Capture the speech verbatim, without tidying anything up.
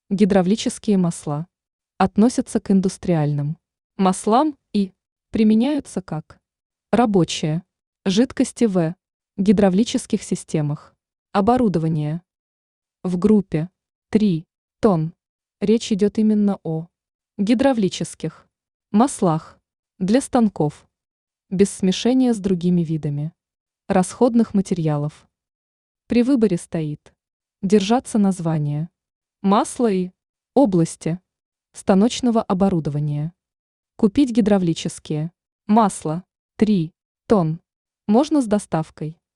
Гидравлические масла относятся к индустриальным маслам и применяются как рабочие жидкости в гидравлических системах. Оборудование. В группе три тонн речь идет именно о гидравлических маслах для станков, без смешения с другими видами расходных материалов. При выборе стоит держаться название масла и области станочного оборудования. Купить гидравлические масла три тонн можно с доставкой